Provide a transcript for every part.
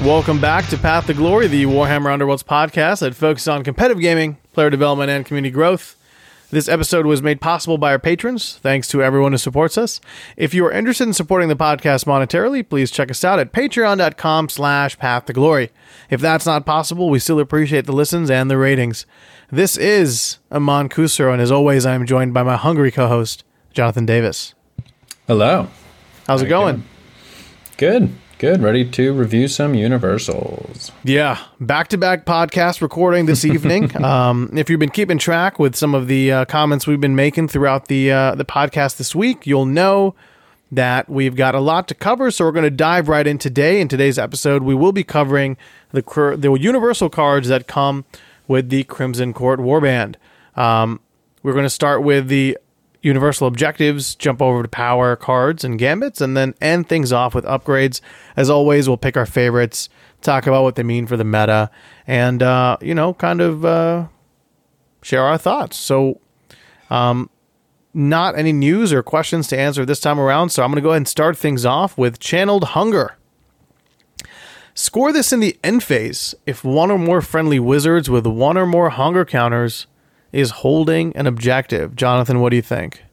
Welcome back to Path to Glory, the Warhammer Underworlds podcast that focuses on competitive gaming, player development, and community growth. This episode was made possible by our patrons. Thanks to everyone who supports us. If you are interested in supporting the podcast monetarily, please check us out at patreon.com/Path to Glory. If that's not possible, we still appreciate the listens and the ratings. This is Aman Khusro, and as always, I am joined by my hungry co-host, Jonathan Davis. Hello. How's it going? Good. Ready to review some Universals. Yeah, back-to-back podcast recording this evening. If you've been keeping track with some of the comments we've been making throughout the podcast this week, you'll know that we've got a lot to cover, so we're going to dive right in today. In today's episode, we will be covering the Universal cards that come with the Crimson Court Warband. We're going to start with the Universal objectives, jump over to power cards and gambits, and then end things off with upgrades. As always, we'll pick our favorites, talk about what they mean for the meta, and, share our thoughts. So, not any news or questions to answer this time around, so I'm going to go ahead and start things off with Channeled Hunger. Score this in the end phase if one or more friendly wizards with one or more hunger counters is holding an objective. Jonathan, what do you think?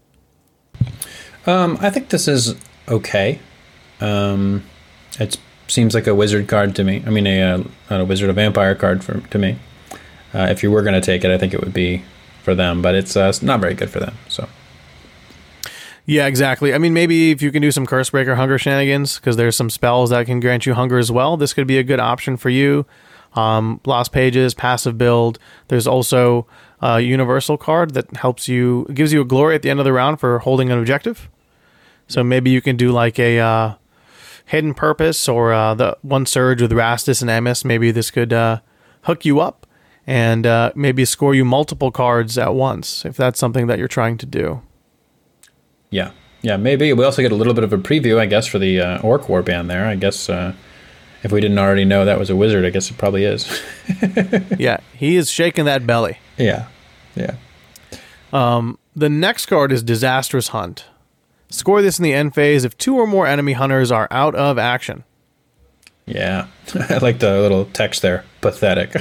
I think this is okay. It seems like a wizard card to me. I mean, not a wizard, a vampire card to me. If you were going to take it, I think it would be for them, but it's not very good for them. So. Yeah, exactly. I mean, maybe if you can do some Cursebreaker hunger shenanigans, because there's some spells that can grant you hunger as well, this could be a good option for you. Lost Pages, passive build. There's also a Universal card that gives you a glory at the end of the round for holding an objective. So maybe you can do like a Hidden Purpose or the one Surge with Rastus and Emis. Maybe this could hook you up and maybe score you multiple cards at once, if that's something that you're trying to do. Yeah, maybe. We also get a little bit of a preview, I guess, for the Orc Warband there. I guess if we didn't already know that was a wizard, I guess it probably is. Yeah, he is shaking that belly. Yeah. The next card is Disastrous Hunt. Score this in the end phase if two or more enemy hunters are out of action. Yeah, I like the little text there. Pathetic.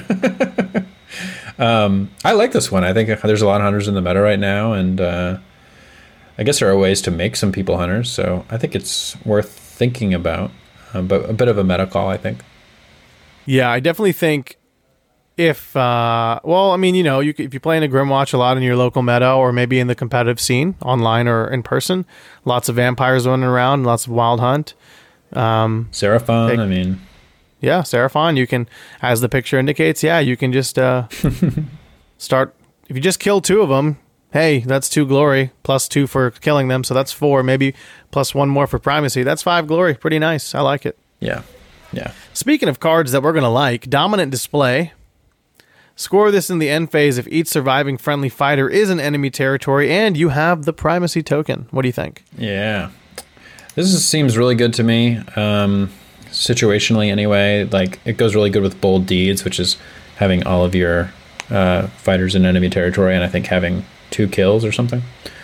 I like this one. I think there's a lot of hunters in the meta right now, and I guess there are ways to make some people hunters, so I think it's worth thinking about, but a bit of a meta call, I think. Yeah, I definitely think if if you play in a Grimwatch a lot in your local meta or maybe in the competitive scene, online or in person, lots of vampires running around, lots of wild hunt. Seraphon, Yeah, Seraphon, you can, as the picture indicates, you can just start, if you just kill two of them, hey, that's 2 glory, plus 2 for killing them, so that's 4, maybe plus 1 more for primacy. That's 5 glory, pretty nice, I like it. Yeah. Speaking of cards that we're going to like, Dominant Display. Score this in the end phase if each surviving friendly fighter is in enemy territory and you have the primacy token. What do you think? Yeah. Seems really good to me. Situationally anyway, like it goes really good with Bold Deeds, which is having all of your fighters in enemy territory, and I think having 2 kills or something.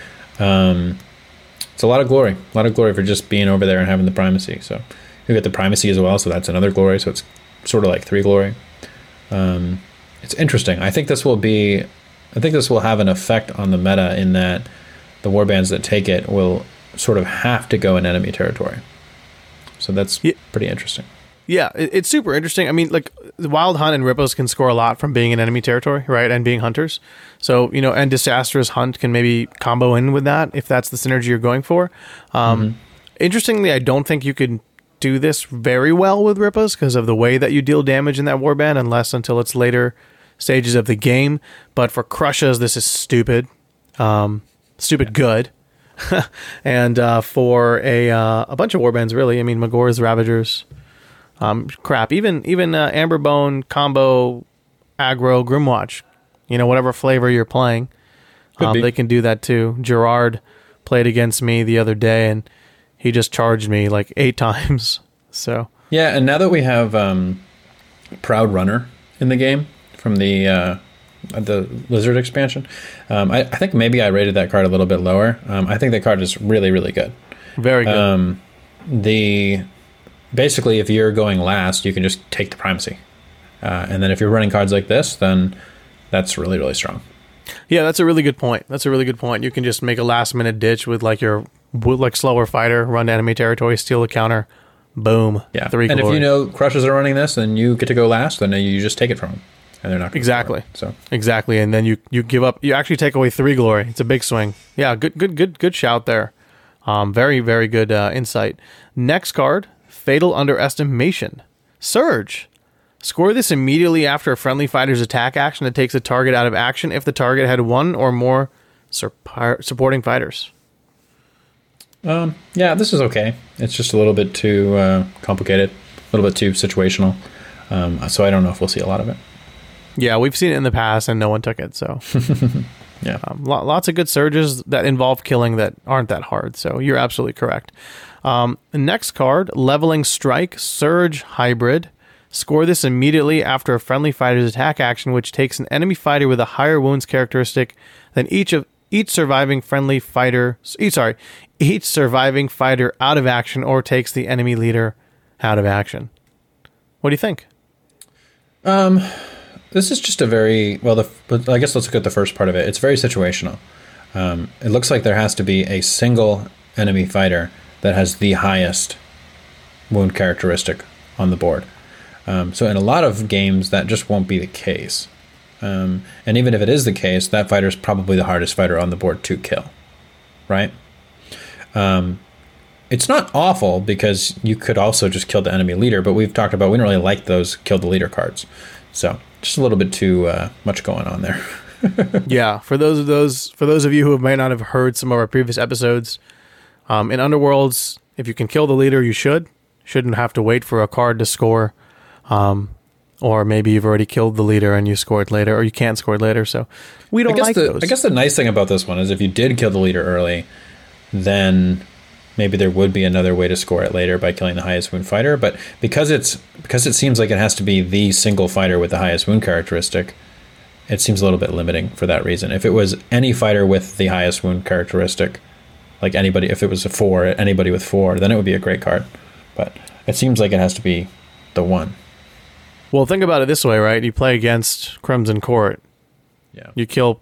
It's a lot of glory for just being over there and having the primacy. So you get the primacy as well, so that's another glory. So it's sort of like 3 glory. It's interesting. I think this will have an effect on the meta in that the warbands that take it will sort of have to go in enemy territory. So that's pretty interesting. Yeah, it's super interesting. I mean, like, Wild Hunt and Rippos can score a lot from being in enemy territory, right, and being hunters. So, and Disastrous Hunt can maybe combo in with that if that's the synergy you're going for. Interestingly, I don't think you could do this very well with Rippos because of the way that you deal damage in that warband, until it's later stages of the game. But for Crushes, this is stupid. Good. And for a bunch of warbands, really, I mean, Magor's Ravagers, even Amberbone combo aggro Grimwatch, whatever flavor you're playing, they can do that too. Gerard played against me the other day and he just charged me like 8 times. So yeah, and now that we have Proud Runner in the game from the Lizard expansion, I think maybe I rated that card a little bit lower. I think that card is really, really good. Very good. basically, if you're going last, you can just take the primacy. And then if you're running cards like this, then that's really, really strong. Yeah, that's a really good point. You can just make a last-minute ditch with like your slower fighter, run to enemy territory, steal a counter, boom, Yeah. 3 And glory. if you know Crushers are running this, then you get to go last, then you just take it from them. And they're not going Exactly. So Exactly, and then you give up. You actually take away 3 glory. It's a big swing. Yeah, good shout there. Very, very good insight. Next card, Fatal Underestimation. Surge. Score this immediately after a friendly fighter's attack action that takes a target out of action if the target had 1 or more supporting fighters. yeah, this is okay. It's just a little bit too complicated, a little bit too situational. So I don't know if we'll see a lot of it. Yeah, we've seen it in the past and no one took it, so... Yeah. Lots of good surges that involve killing that aren't that hard, so you're absolutely correct. The next card, Leveling Strike, Surge Hybrid. Score this immediately after a friendly fighter's attack action, which takes an enemy fighter with a higher wounds characteristic than each surviving fighter out of action, or takes the enemy leader out of action. What do you think? This is just a very, but I guess let's look at the first part of it. It's very situational. It looks like there has to be a single enemy fighter that has the highest wound characteristic on the board. So in a lot of games, that just won't be the case. And even if it is the case, that fighter is probably the hardest fighter on the board to kill, right? It's not awful because you could also just kill the enemy leader, but we've talked about we don't really like those kill the leader cards. So just a little bit too much going on there. Yeah, for those of you who might not have heard some of our previous episodes, in Underworlds, if you can kill the leader, you shouldn't have to wait for a card to score, or maybe you've already killed the leader and you scored later, or you can't score later. So we don't like those. I guess the nice thing about this one is if you did kill the leader early, then maybe there would be another way to score it later by killing the highest wound fighter. But because it seems like it has to be the single fighter with the highest wound characteristic, it seems a little bit limiting for that reason. If it was any fighter with the highest wound characteristic, like anybody, if it was anybody with 4, then it would be a great card. But it seems like it has to be the one. Well, think about it this way, right? You play against Crimson Court. Yeah. You kill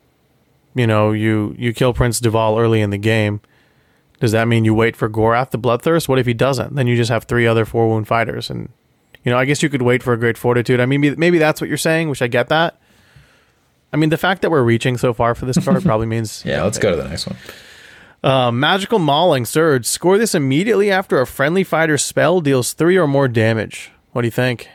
Prince Duval early in the game. Does that mean you wait for Gorath the Bloodthirst? What if he doesn't? Then you just have 3 other 4 wound fighters, and I guess you could wait for a Great Fortitude. I mean, maybe that's what you're saying, which I get that. I mean, the fact that we're reaching so far for this card probably means... Yeah, let's go to the next one. Magical Mauling Surge. Score this immediately after a friendly fighter's spell deals 3 or more damage. What do you think?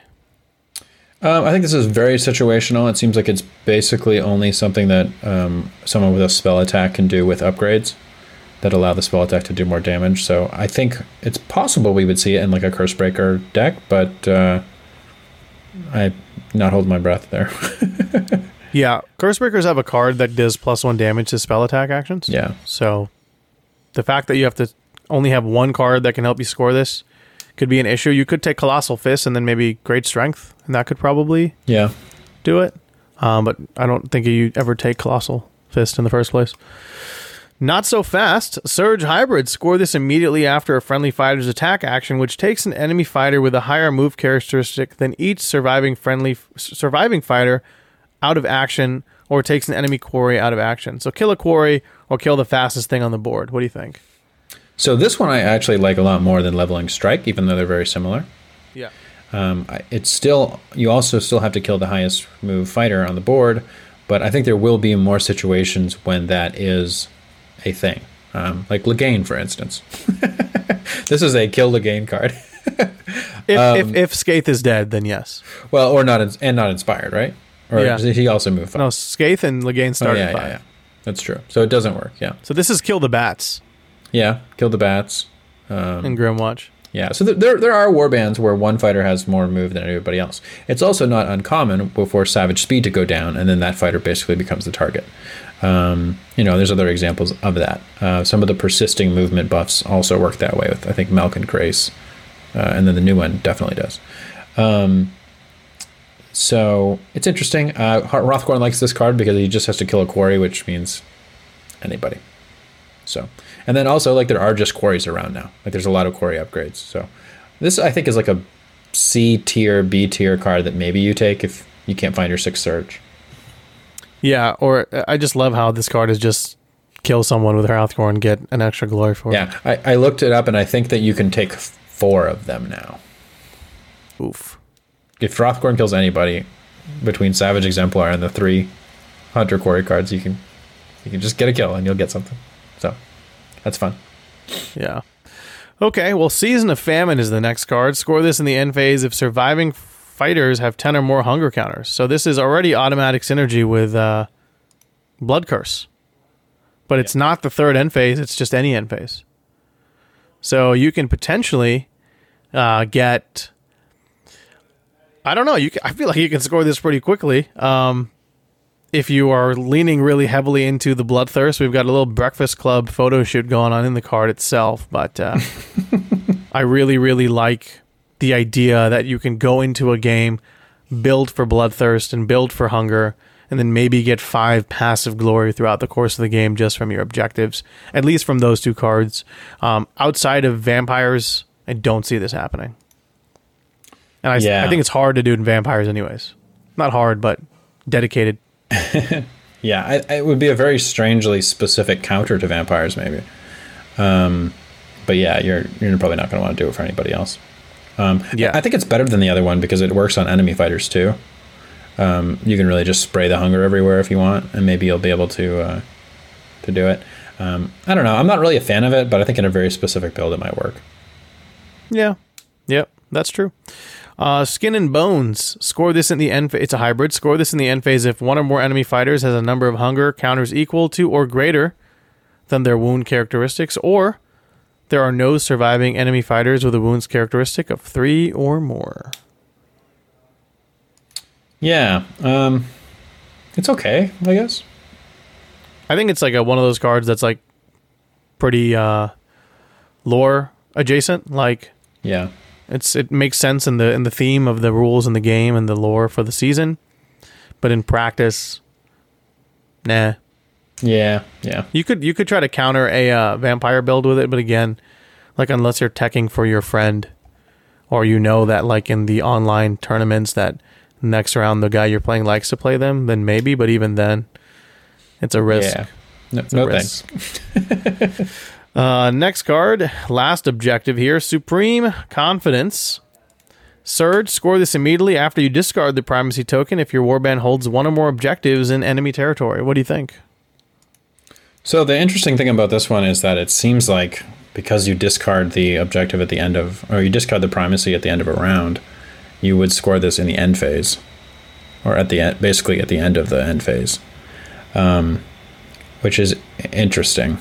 I think this is very situational. It seems like it's basically only something that someone with a spell attack can do with upgrades that allow the spell attack to do more damage. So I think it's possible we would see it in like a Cursebreaker deck, but I'm not holding my breath there. Yeah, Cursebreakers have a card that does +1 damage to spell attack actions. Yeah. So the fact that you have to only have one card that can help you score this could be an issue. You could take Colossal Fist and then maybe Great Strength, and that could probably do it. But I don't think you ever take Colossal Fist in the first place. Not so fast. Surge Hybrid. Score this immediately after a friendly fighter's attack action, which takes an enemy fighter with a higher move characteristic than each surviving fighter out of action, or takes an enemy quarry out of action. So kill a quarry or kill the fastest thing on the board. What do you think? So this one I actually like a lot more than Leveling Strike, even though they're very similar. Yeah. It's still, you also still have to kill the highest move fighter on the board, but I think there will be more situations when that is a thing. Like Legain, for instance. This is a kill Legain card. If Skaith is dead, then yes. Well, or not inspired, right? Or Yeah. did he also move 5? No, Skaith and Legain started yeah, 5. yeah. That's true. So it doesn't work, yeah. So this is kill the bats Yeah, kill the bats. in Grimwatch. Yeah, so there are warbands where one fighter has more move than everybody else. It's also not uncommon for Savage Speed to go down, and then that fighter basically becomes the target. There's other examples of that. Some of the persisting movement buffs also work that way with, I think, Malkin Grace, and then the new one definitely does. So it's interesting. Rothgorn likes this card because he just has to kill a quarry, which means anybody. So, and then also, like, there are just quarries around now. Like, there's a lot of quarry upgrades. So This, I think, is like a C tier, B tier card that maybe you take if you can't find your 6th Surge. Yeah, or I just love how this card is just kill someone with Hrothgorn and get an extra glory for it. Yeah, I looked it up, and I think that you can take 4 of them now. Oof. If Hrothgorn kills anybody between Savage Exemplar and the 3 Hunter Quarry cards, you can just get a kill and you'll get something. So that's fun. Yeah. Okay, well, Season of Famine is the next card. Score this in the end phase if surviving fighters have 10 or more hunger counters. So this is already automatic synergy with Blood Curse. But it's not the 3rd end phase, it's just any end phase. So you can potentially get... I don't know. I feel like you can score this pretty quickly. If you are leaning really heavily into the Bloodthirst, we've got a little Breakfast Club photo shoot going on in the card itself. But I really, really like the idea that you can go into a game, build for Bloodthirst and build for Hunger, and then maybe get 5 passive glory throughout the course of the game just from your objectives, at least from those 2 cards. Outside of Vampires, I don't see this happening. And I think it's hard to do in Vampires anyways. Not hard, but dedicated. Yeah, it would be a very strangely specific counter to Vampires, maybe. But yeah, you're probably not going to want to do it for anybody else. I think it's better than the other one because it works on enemy fighters too. You can really just spray the Hunger everywhere if you want, and maybe you'll be able to do it. I don't know. I'm not really a fan of it, but I think in a very specific build it might work. Yeah. Yep, that's true. Skin and Bones. Score this in the end. It's a hybrid. Score this in the end phase if 1 or more enemy fighters has a number of hunger counters equal to or greater than their wound characteristics, or there are no surviving enemy fighters with a wounds characteristic of 3 or more. Yeah, it's okay, I guess. I think it's like one of those cards that's like pretty lore adjacent. Like, yeah. It makes sense in the theme of the rules in the game and the lore for the season, but in practice, nah. Yeah. You could try to counter a vampire build with it, but again, like unless you're teching for your friend, or that like in the online tournaments that next round the guy you're playing likes to play them, then maybe. But even then, it's a risk. Yeah. No risk. Thanks. Next card, last objective here, Supreme Confidence. Surge, score this immediately after you discard the primacy token if your warband holds 1 or more objectives in enemy territory. What do you think? So the interesting thing about this one is that it seems like because you discard the objective at the end of, or you discard the primacy at the end of a round, you would score this in the end phase, or at the end, basically at the end of the end phase, which is interesting.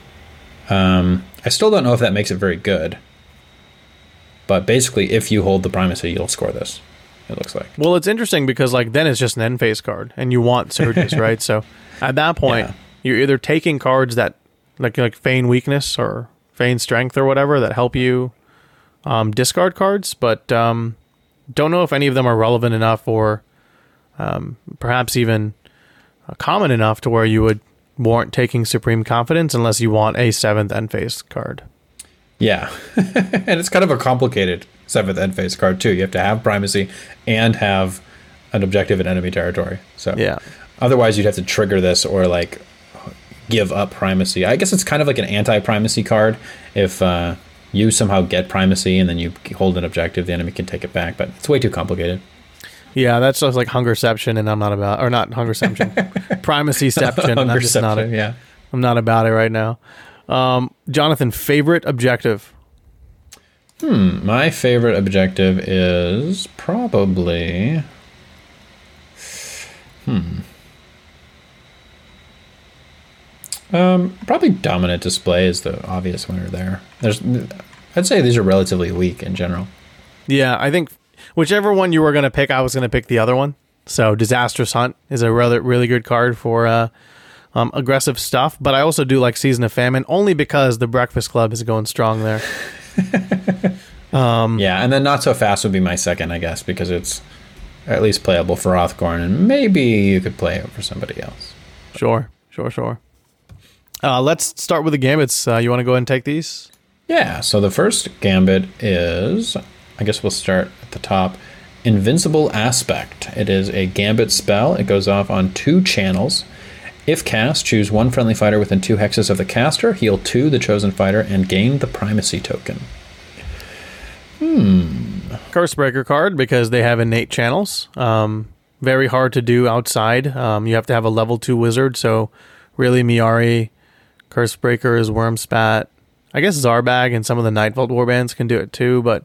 I still don't know if that makes it very good, but basically if you hold the primacy, you'll score this, it looks like. Well, it's interesting because like then it's just an end phase card and you want surges, right? So at that point, you're either taking cards that like feign weakness or feign strength or whatever that help you discard cards, but don't know if any of them are relevant enough or perhaps even common enough to where you would warrant taking Supreme Confidence unless you want a 7th end phase card. Yeah. And it's kind of a complicated 7th end phase card too. You have to have primacy and have an objective in enemy territory. So yeah. Otherwise you'd have to trigger this or like give up primacy. I guess it's kind of like an anti-primacy card. If you somehow get primacy and then you hold an objective, the enemy can take it back, but it's way too complicated. Yeah, that's just like Hungerception, and I'm not about, or not Hungerception, Primacyception. I'm just not, I'm not about it right now. Jonathan, favorite objective? My favorite objective is probably, probably Dominant Display is the obvious winner there. I'd say these are relatively weak in general. Yeah, I think whichever one you were going to pick, I was going to pick the other one. So Disastrous Hunt is a really good card for aggressive stuff. But I also do like Season of Famine, only because the Breakfast Club is going strong there. Yeah, and then Not So Fast would be my second, I guess, because it's at least playable for Hrothgorn, and maybe you could play it for somebody else. Sure. Let's start with the gambits. You want to go ahead and take these? Yeah, so the first gambit is, I guess we'll start at the top. Invincible Aspect. It is a gambit spell. It goes off on 2 channels. If cast, choose 1 friendly fighter within 2 hexes of the caster, heal 2 the chosen fighter, and gain the primacy token. Cursebreaker card because they have innate channels. Very hard to do outside. You have to have a level 2 wizard, so really Miari, Cursebreaker is Wormspat. I guess Zarbag and some of the Nightvault warbands can do it too, but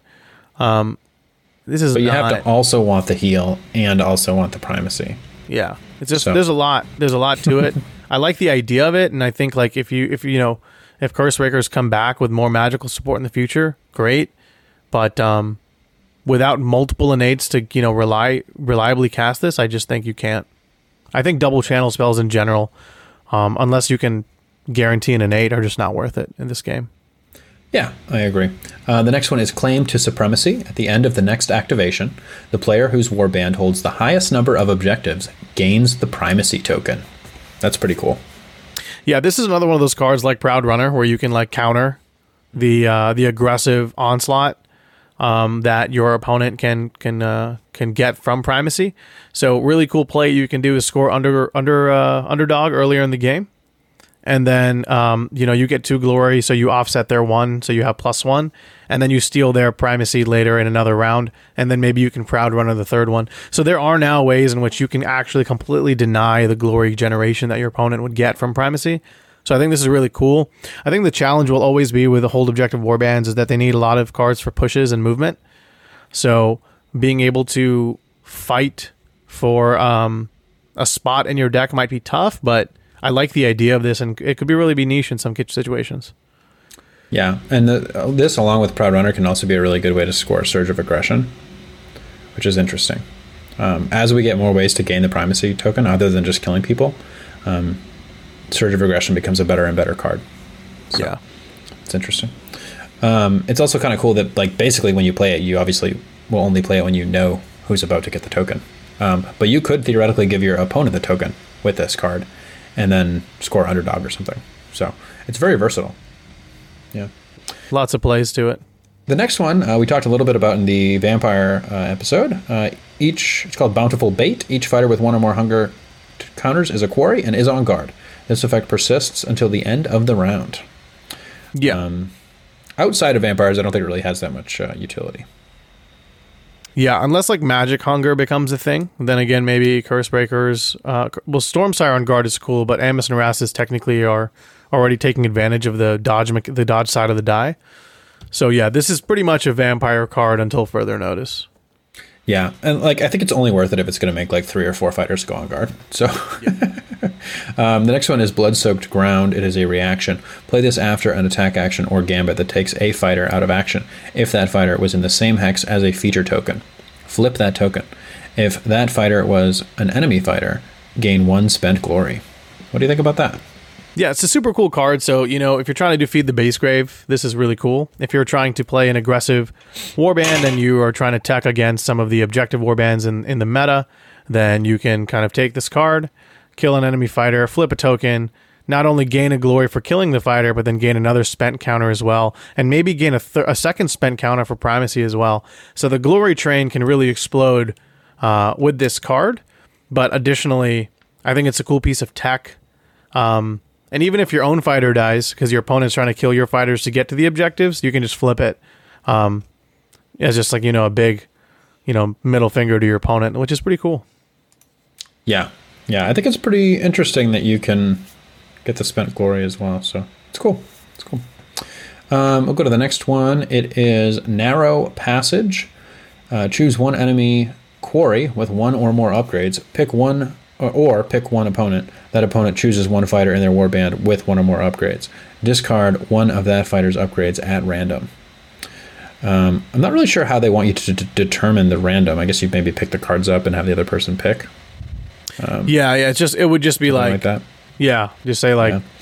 this is. But you not, have to also want the heal and also want the primacy. Yeah, it's just there's a lot to it. I like the idea of it, and I think like if Cursebreakers come back with more magical support in the future, great. But without multiple innates to reliably cast this, I just think you can't. I think double channel spells in general, unless you can guarantee an innate, are just not worth it in this game. Yeah, I agree. The next one is Claim to Supremacy. At the end of the next activation, the player whose warband holds the highest number of objectives gains the primacy token. That's pretty cool. Yeah, this is another one of those cards like Proud Runner where you can like counter the aggressive onslaught that your opponent can get from primacy. So really cool play you can do is score underdog earlier in the game. And then, you get 2 glory, so you offset their 1, so you have +1. And then you steal their primacy later in another round. And then maybe you can Proud Runner the 3rd one. So there are now ways in which you can actually completely deny the glory generation that your opponent would get from primacy. So I think this is really cool. I think the challenge will always be with the hold objective warbands is that they need a lot of cards for pushes and movement. So being able to fight for a spot in your deck might be tough, but I like the idea of this, and it could really be niche in some situations. Yeah, and this, along with Proud Runner, can also be a really good way to score Surge of Aggression, which is interesting. As we get more ways to gain the primacy token, other than just killing people, Surge of Aggression becomes a better and better card. So, yeah, it's interesting. It's also kind of cool that, like, basically when you play it, you obviously will only play it when you know who's about to get the token. But you could theoretically give your opponent the token with this card, and then score underdog or something. So it's very versatile. Yeah. Lots of plays to it. The next one we talked a little bit about in the vampire episode. It's called Bountiful Bait. Each fighter with 1 or more hunger counters is a quarry and is on guard. This effect persists until the end of the round. Yeah. Outside of vampires, I don't think it really has that much utility. Yeah, unless like magic hunger becomes a thing, then again maybe Cursebreakers. Stormsire on guard is cool, but Amos and Erastus technically are already taking advantage of the dodge side of the die. So yeah, this is pretty much a vampire card until further notice. Yeah, and like I think it's only worth it if it's going to make like 3 or 4 fighters go on guard. So yeah. The next one is Blood-Soaked Ground. It is a reaction. Play this after an attack action or gambit that takes a fighter out of action. If that fighter was in the same hex as a feature token, flip that token. If that fighter was an enemy fighter, gain 1 spent glory. What do you think about that? Yeah, it's a super cool card. So, if you're trying to defeat the base grave, this is really cool. If you're trying to play an aggressive warband and you are trying to tech against some of the objective warbands in the meta, then you can kind of take this card, kill an enemy fighter, flip a token, not only gain a glory for killing the fighter, but then gain another spent counter as well, and maybe gain a second spent counter for primacy as well. So the glory train can really explode with this card. But additionally, I think it's a cool piece of tech. And even if your own fighter dies, because your opponent's trying to kill your fighters to get to the objectives, you can just flip it as just like, a big, middle finger to your opponent, which is pretty cool. Yeah. Yeah, I think it's pretty interesting that you can get the spent glory as well. So it's cool. It's cool. We'll go to the next one. It is Narrow Passage. Choose 1 enemy quarry with 1 or more upgrades. Pick one or pick 1 opponent. That opponent chooses 1 fighter in their warband with 1 or more upgrades. Discard 1 of that fighter's upgrades at random. I'm not really sure how they want you to determine the random. I guess you maybe pick the cards up and have the other person pick. Yeah. It would just be like that. Yeah, just say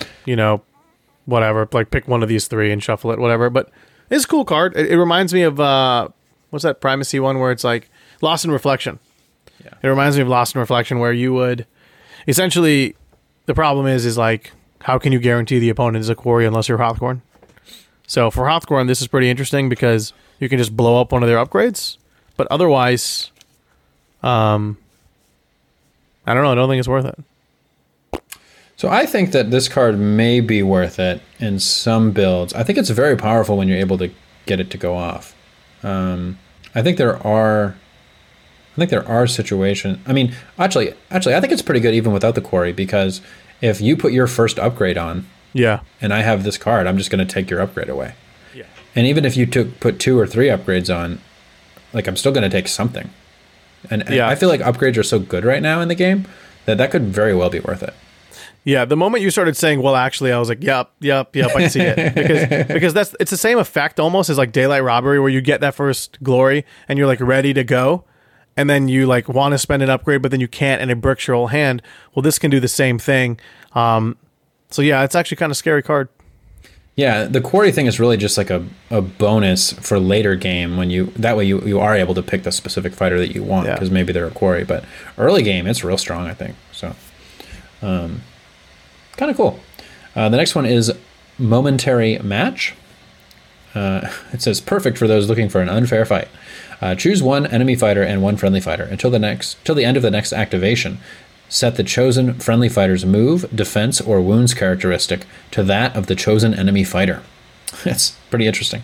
whatever, like pick one of these 3 and shuffle it, whatever. But it's a cool card. It reminds me of what's that primacy one where it's like Lost in Reflection. Yeah. It reminds me of Lost in Reflection where you would essentially, the problem is like how can you guarantee the opponent is a quarry unless you're Hawthorne? So for Hrothgorn, this is pretty interesting because you can just blow up one of their upgrades. But otherwise, I don't know. I don't think it's worth it. So I think that this card may be worth it in some builds. I think it's very powerful when you're able to get it to go off. I think there are situations. I mean, actually, I think it's pretty good even without the quarry, because if you put your first upgrade on, yeah, and I have this card, I'm just going to take your upgrade away. Yeah. And even if you put 2 or 3 upgrades on, like, I'm still going to take something. And yeah. I feel like upgrades are so good right now in the game that could very well be worth it. Yeah, the moment you started saying, well, actually, I was like, yep, I see it. Because it's the same effect almost as like Daylight Robbery, where you get that first glory and you're like ready to go. And then you like want to spend an upgrade, but then you can't, and it bricks your whole hand. Well, this can do the same thing. So yeah, it's actually kind of a scary card. Yeah, the quarry thing is really just like a bonus for later game when you are able to pick the specific fighter that you want, because maybe they're a quarry. But early game, it's real strong, I think. So, kind of cool. The next one is Momentary Match. It says perfect for those looking for an unfair fight. Choose one enemy fighter and one friendly fighter until the end of the next activation. Set the chosen friendly fighter's move, defense, or wounds characteristic to that of the chosen enemy fighter. It's pretty interesting.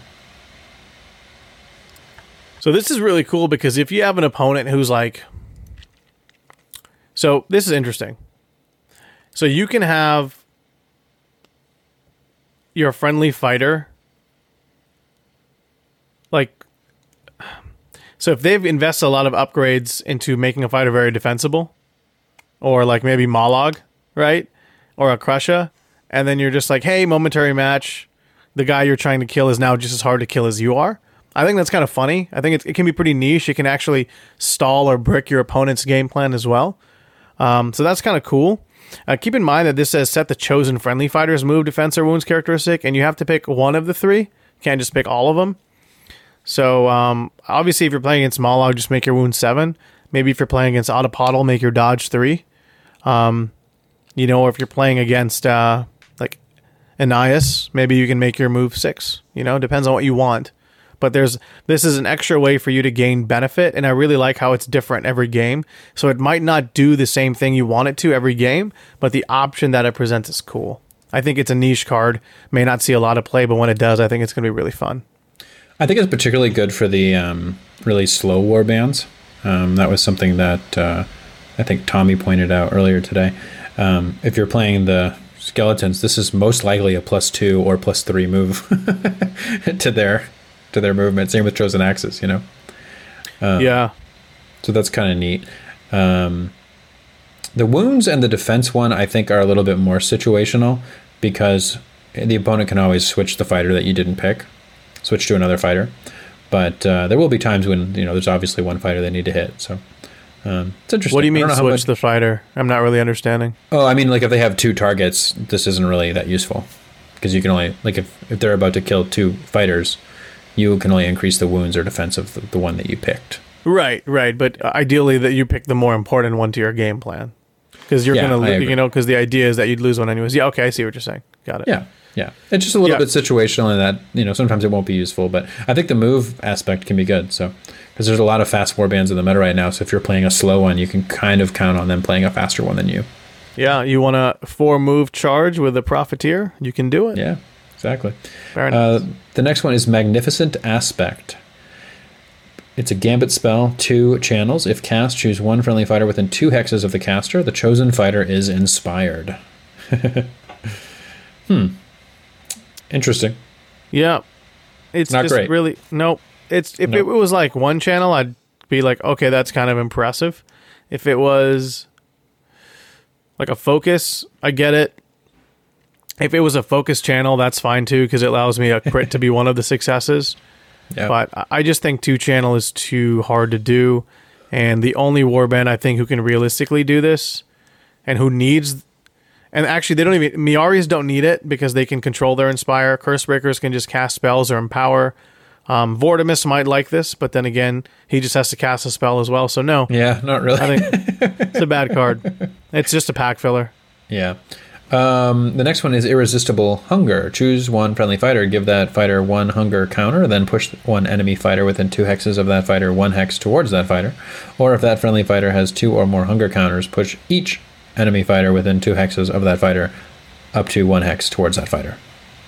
So this is really cool because if you have an opponent who's like... So this is interesting. So you can have your friendly fighter... Like... So if they've invested a lot of upgrades into making a fighter very defensible... Or like maybe Mollog, right? Or a Krusha. And then you're just like, hey, momentary match. The guy you're trying to kill is now just as hard to kill as you are. I think that's kind of funny. I think it can be pretty niche. It can actually stall or brick your opponent's game plan as well. So that's kind of cool. Keep in mind that this says set the chosen friendly fighter's move, defense, or wounds characteristic. And you have to pick one of the 3. You can't just pick all of them. So obviously if you're playing against Mollog, just make your wound 7. Maybe if you're playing against Autopodal, make your dodge 3. Or if you're playing against like Anais, maybe you can make your move 6. Depends on what you want. But this is an extra way for you to gain benefit, and I really like how it's different every game. So it might not do the same thing you want it to every game, but the option that it presents is cool. I think it's a niche card. May not see a lot of play, but when it does, I think it's going to be really fun. I think it's particularly good for the really slow warbands. That was something that I think Tommy pointed out earlier today. If you're playing the skeletons, this is most likely a +2 or +3 move to their movement. Same with chosen axes, Yeah. So that's kind of neat. The wounds and the defense one, I think, are a little bit more situational because the opponent can always switch the fighter that you didn't pick, switch to another fighter. But there will be times when there's obviously one fighter they need to hit. So it's interesting. What do you mean switch the fighter? I'm not really understanding. Oh, I mean, like if they have 2 targets, this isn't really that useful because you can only if they're about to kill 2 fighters, you can only increase the wounds or defense of the one that you picked. Right. But ideally, that you pick the more important one to your game plan because you're gonna, because the idea is that you'd lose one anyways. Yeah. Okay, I see what you're saying. Got it. Yeah, it's just a little bit situational in that, sometimes it won't be useful, but I think the move aspect can be good. So, because there's a lot of fast warbands in the meta right now, so if you're playing a slow one, you can kind of count on them playing a faster one than you. Yeah, you want a 4-move charge with a Profiteer? You can do it. Yeah, exactly. Very nice. The next one is Magnificent Aspect. It's a Gambit spell, 2 channels. If cast, choose one friendly fighter within 2 hexes of the caster. The chosen fighter is inspired. Interesting. Yeah. It's not just great. Really, nope. If it was like 1 channel, I'd be like, okay, that's kind of impressive. If it was like a focus, I get it. If it was a focus channel, that's fine too, because it allows me a crit to be one of the successes. Yeah. But I just think 2 channel is too hard to do. And the only warband I think who can realistically do this and who needs... And actually, they don't even... Miaris don't need it because they can control their Inspire. Cursebreakers can just cast spells or empower. Vortimus might like this, but then again, he just has to cast a spell as well, so no. Yeah, not really. I think it's a bad card. It's just a pack filler. Yeah. The next one is Irresistible Hunger. Choose one friendly fighter, give that fighter one hunger counter, then push one enemy fighter within 2 hexes of that fighter 1 hex towards that fighter. Or if that friendly fighter has 2 or more hunger counters, push each enemy fighter within 2 hexes of that fighter up to 1 hex towards that fighter.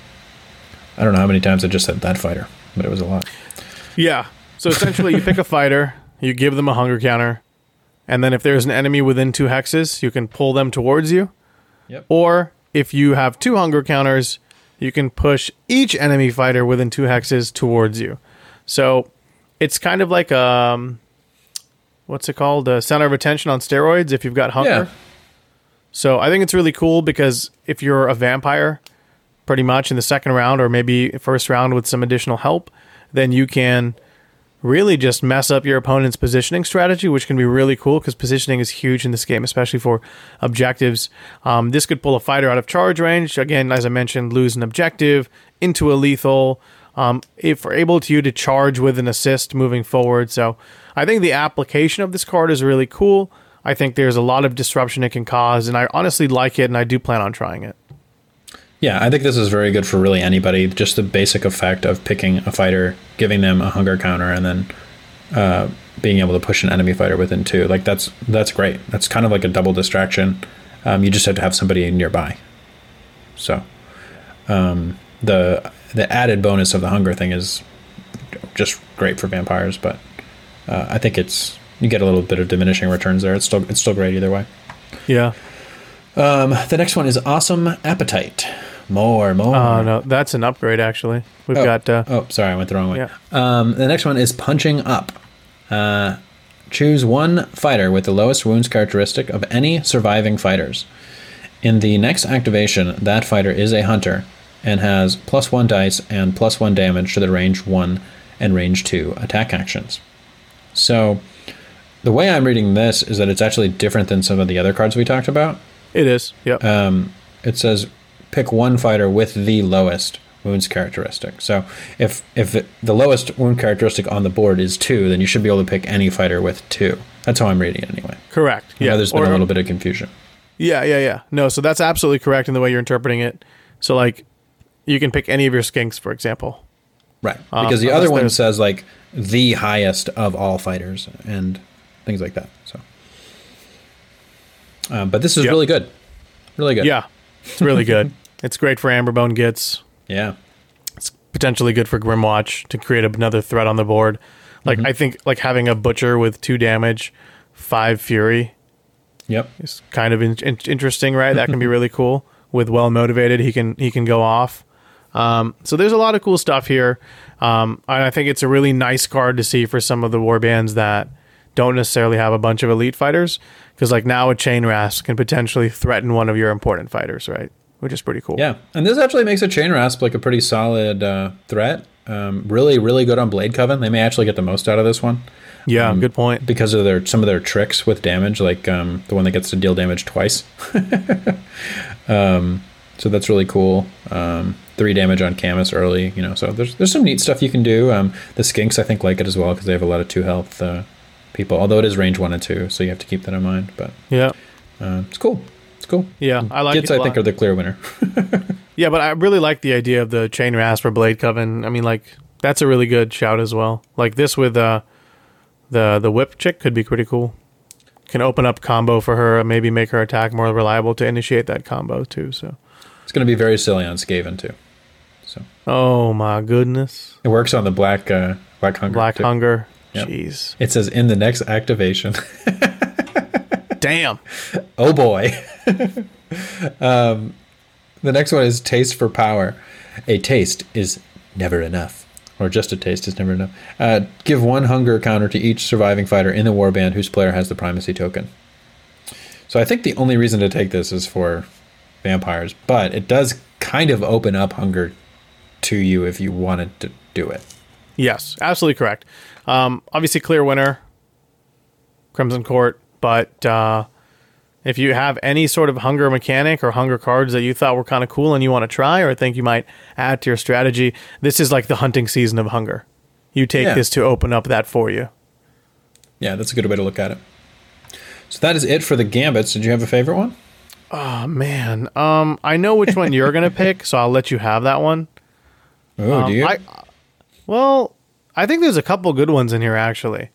I don't know how many times I just said that fighter, but it was a lot. Yeah. So essentially, you pick a fighter, you give them a hunger counter, and then if there's an enemy within 2 hexes, you can pull them towards you. Yep. Or if you have 2 hunger counters, you can push each enemy fighter within 2 hexes towards you. So it's kind of like what's it called? A center of attention on steroids if you've got hunger. Yeah. So I think it's really cool because if you're a vampire, pretty much in the second round or maybe first round with some additional help, then you can really just mess up your opponent's positioning strategy, which can be really cool because positioning is huge in this game, especially for objectives. This could pull a fighter out of charge range. Again, as I mentioned, lose an objective into a lethal. If we're able to charge with an assist moving forward. So I think the application of this card is really cool. I think there's a lot of disruption it can cause, and I honestly like it, and I do plan on trying it. Yeah, I think this is very good for really anybody. Just the basic effect of picking a fighter, giving them a hunger counter, and then being able to push an enemy fighter within 2. Like that's great. That's kind of like a double distraction. You just have to have somebody nearby. So the added bonus of the hunger thing is just great for vampires, but I think you get a little bit of diminishing returns there. It's still great either way. Yeah. The next one is Awesome Appetite. More. Oh, no, that's an upgrade, actually. We've got... sorry, I went the wrong way. Yeah. The next one is Punching Up. Choose one fighter with the lowest wounds characteristic of any surviving fighters. In the next activation, that fighter is a hunter and has +1 dice and +1 damage to the range 1 and range 2 attack actions. So, the way I'm reading this is that it's actually different than some of the other cards we talked about. It is, yep. It says pick one fighter with the lowest wounds characteristic. So if the lowest wound characteristic on the board is 2, then you should be able to pick any fighter with 2. That's how I'm reading it anyway. Correct. Yeah, there's been a little bit of confusion. Yeah. No, so that's absolutely correct in the way you're interpreting it. So, like, you can pick any of your skinks, for example. Right. Because the other one says, like, the highest of all fighters and things like that. So, but this is really good. Really good. Yeah, it's really good. It's great for Amberbone Gits. Yeah. It's potentially good for Grimwatch to create another threat on the board. Like, I think, like, having a Butcher with 2 damage, 5 Fury. Yep. Is kind of interesting, right? That can be really cool. With well motivated, he can go off. So there's a lot of cool stuff here. I think it's a really nice card to see for some of the warbands that don't necessarily have a bunch of elite fighters, because like now a Chain Rasp can potentially threaten one of your important fighters, right? Which is pretty cool. Yeah, and this actually makes a Chain Rasp like a pretty solid threat. Really, really good on Blade Coven. They may actually get the most out of this one. Yeah, good point. Because of some of their tricks with damage, like the one that gets to deal damage twice. So that's really cool. 3 damage on Camus early, so there's some neat stuff you can do. The Skinks, I think, like it as well because they have a lot of 2 health people, although it is range 1 and 2, so you have to keep that in mind. But yeah, it's cool. It's cool. Yeah, I like Gits, it a I think, lot. are the clear winner. Yeah, but I really like the idea of the Chain Rasp or Blade Coven. I mean, like, that's a really good shout as well. Like this with the Whip chick could be pretty cool. Can open up combo for her, maybe make her attack more reliable to initiate that combo too. So it's going to be very silly on Skaven too. So oh my goodness, it works on the Black Hunger. Black too. Hunger. Yep. Jeez. It says in the next activation. Damn. Oh boy. The next one is Taste for Power. A taste is never enough. Or just a taste is never enough. Give 1 hunger counter to each surviving fighter in the warband whose player has the primacy token. So I think the only reason to take this is for vampires, but it does kind of open up hunger to you if you wanted to do it. Yes, absolutely correct. Obviously, clear winner, Crimson Court, but if you have any sort of hunger mechanic or hunger cards that you thought were kind of cool and you want to try or think you might add to your strategy, this is like the hunting season of hunger. You take this to open up that for you. Yeah, that's a good way to look at it. So that is it for the Gambits. Did you have a favorite one? Oh man, I know which one you're gonna pick, so I'll let you have that one. Oh, do you? I think there's a couple good ones in here actually.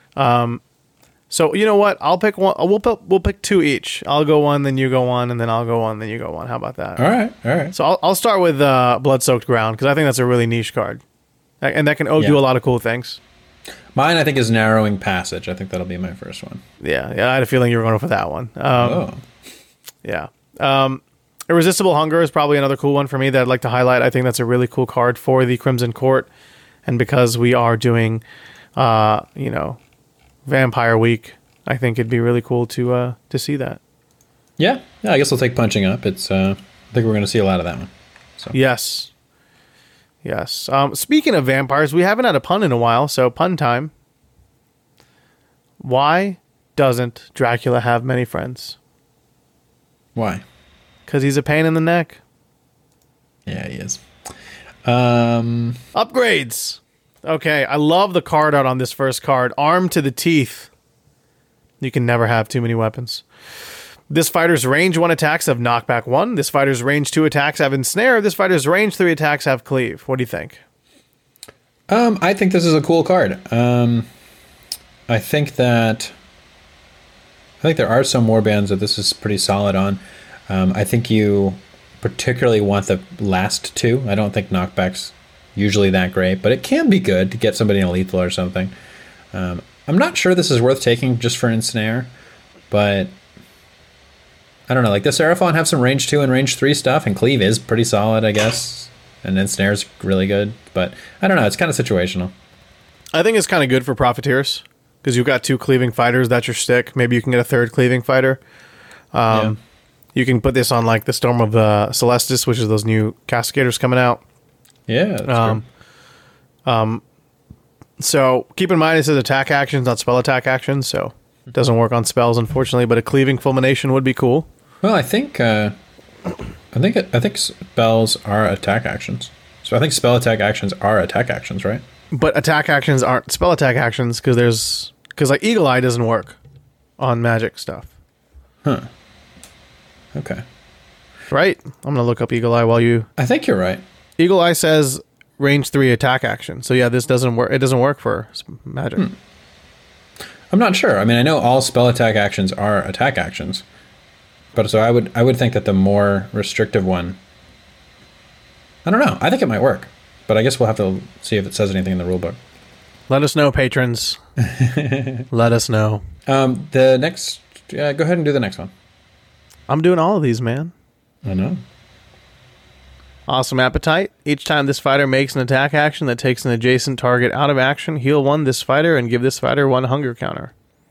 So you know what? I'll pick one. We'll pick two each. I'll go one, then you go one, and then I'll go one, then you go one. How about that? All right. So I'll start with Blood-Soaked Ground because I think that's a really niche card, and that can do a lot of cool things. Mine, I think, is Narrowing Passage. I think that'll be my first one. Yeah. I had a feeling you were going for that one. Oh. Yeah. Irresistible Hunger is probably another cool one for me that I'd like to highlight. I think that's a really cool card for the Crimson Court, and because we are doing, Vampire Week, I think it'd be really cool to see that. Yeah. I guess we'll take Punching Up. It's I think we're going to see a lot of that one. So. Yes. Speaking of vampires, we haven't had a pun in a while, so pun time. Why doesn't Dracula have many friends? Why? Because he's a pain in the neck. Yeah, he is. Upgrades. Okay, I love the card art on this first card. Armed to the teeth. You can never have too many weapons. This fighter's range 1 attacks have knockback 1. This fighter's range 2 attacks have ensnare. This fighter's range 3 attacks have cleave. What do you think? I think this is a cool card. I think there are some warbands that this is pretty solid on. I think you particularly want the last two. I don't think knockback's usually that great, but it can be good to get somebody in a lethal or something. I'm not sure this is worth taking just for ensnare, but I don't know. Like, does Seraphon have some range 2 and range 3 stuff? And cleave is pretty solid, I guess. And ensnare's really good, but I don't know. It's kind of situational. I think it's kind of good for Profiteers because you've got 2 cleaving fighters. That's your stick. Maybe you can get a 3rd cleaving fighter. You can put this on like the Storm of Celestis, which is those new Cascaders coming out. Yeah. That's true. So keep in mind, it says attack actions, not spell attack actions. So it doesn't work on spells, unfortunately. But a cleaving fulmination would be cool. Well, I think spells are attack actions. So I think spell attack actions are attack actions, right? But attack actions aren't spell attack actions because like Eagle Eye doesn't work on magic stuff. Huh. Okay. Right? I'm gonna look up Eagle Eye while you. I think you're right. Eagle Eye says range 3 attack action. So yeah, this doesn't work. It doesn't work for magic. I'm not sure. I mean, I know all spell attack actions are attack actions, but so I would think that the more restrictive one. I don't know. I think it might work, but I guess we'll have to see if it says anything in the rulebook. Let us know, patrons. Let us know. The next. Go ahead and do the next one. I'm doing all of these, man. I know. Awesome Appetite. Each time this fighter makes an attack action that takes an adjacent target out of action, heal 1 this fighter and give this fighter 1 hunger counter.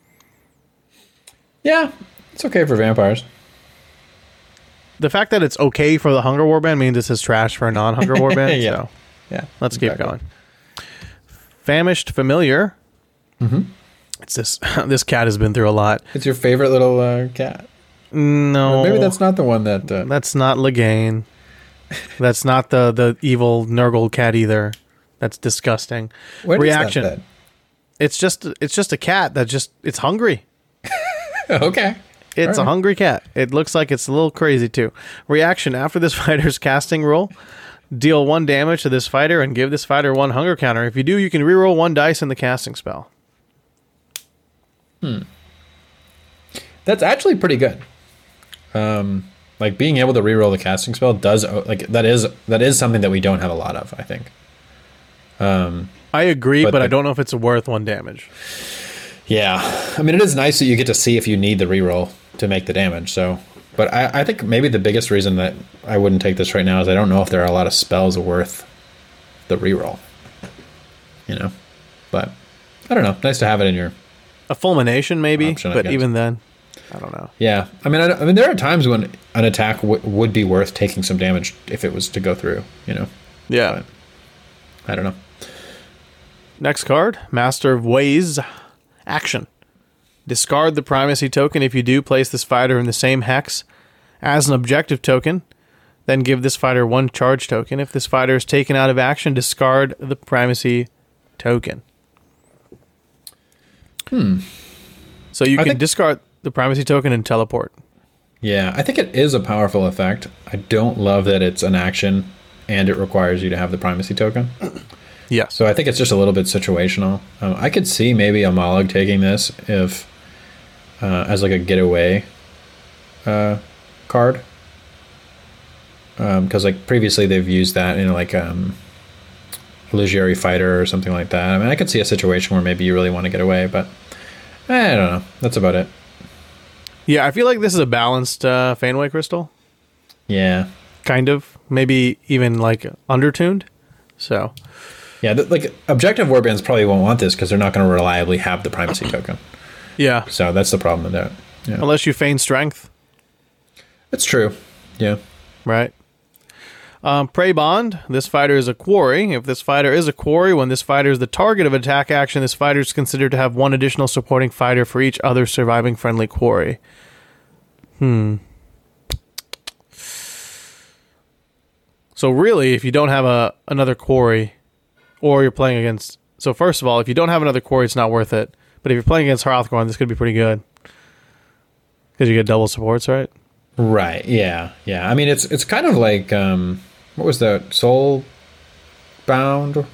Yeah, it's okay for vampires. The fact that it's okay for the Hunger Warband means this is trash for a non-Hunger Warband. Yeah. So Yeah. let's keep going. Famished Familiar. Mm-hmm. It's this cat has been through a lot. It's your favorite little cat. No. Or maybe that's not the one that... That's not Legane. That's not the evil Nurgle cat either. That's disgusting. Where Reaction. Is that It's just a cat it's hungry. Okay. It's a hungry cat. It looks like it's a little crazy too. Reaction. After this fighter's casting roll, deal 1 damage to this fighter and give this fighter 1 hunger counter. If you do, you can reroll 1 dice in the casting spell. That's actually pretty good. Like being able to reroll the casting spell does like that is something that we don't have a lot of, I think. I agree, but I don't know if it's worth 1 damage. Yeah. I mean, it is nice that you get to see if you need the reroll to make the damage. So, but I think maybe the biggest reason that I wouldn't take this right now is I don't know if there are a lot of spells worth the reroll. You know, but I don't know. Nice to have it in your A fulmination maybe, option, but even then, I don't know. Yeah, I mean, there are times when an attack would be worth taking some damage if it was to go through. You know. Yeah. But I don't know. Next card, Master of Ways. Action. Discard the primacy token. If you do, place this fighter in the same hex as an objective token. Then give this fighter 1 charge token. If this fighter is taken out of action, discard the primacy token. So you can discard the primacy token and teleport. Yeah, I think it is a powerful effect. I don't love that it's an action and it requires you to have the primacy token. Yeah. So I think it's just a little bit situational. I could see maybe a Mollog taking this if as like a getaway card. Because like previously they've used that in like Illusory Fighter or something like that. I mean, I could see a situation where maybe you really want to get away, but I don't know. That's about it. Yeah, I feel like this is a balanced Fenway Crystal. Yeah. Kind of. Maybe even like undertuned. So. Yeah, like objective warbands probably won't want this because they're not going to reliably have the primacy token. Yeah. So that's the problem with that. Yeah. Unless you feign strength. It's true. Yeah. Right. Prey Bond. This fighter is a quarry. If this fighter is a quarry, when this fighter is the target of an attack action, this fighter is considered to have one additional supporting fighter for each other surviving friendly quarry. So really, if you don't have another quarry, or you're playing against... So first of all, if you don't have another quarry, it's not worth it. But if you're playing against Hrothgorn, this could be pretty good. Because you get double supports, right? Right, yeah. Yeah, I mean, it's kind of like... what was that? Soul Bond?